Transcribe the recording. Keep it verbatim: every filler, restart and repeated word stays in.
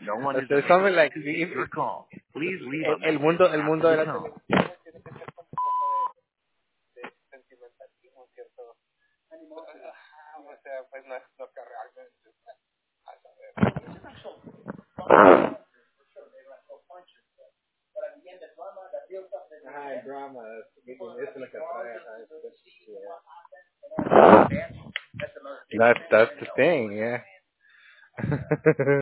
There's something like if, el, el mundo, el mundo de la televisión. Ajá, el drama, eso es lo que atrae, ajá, eso es- That's that's the thing, yeah.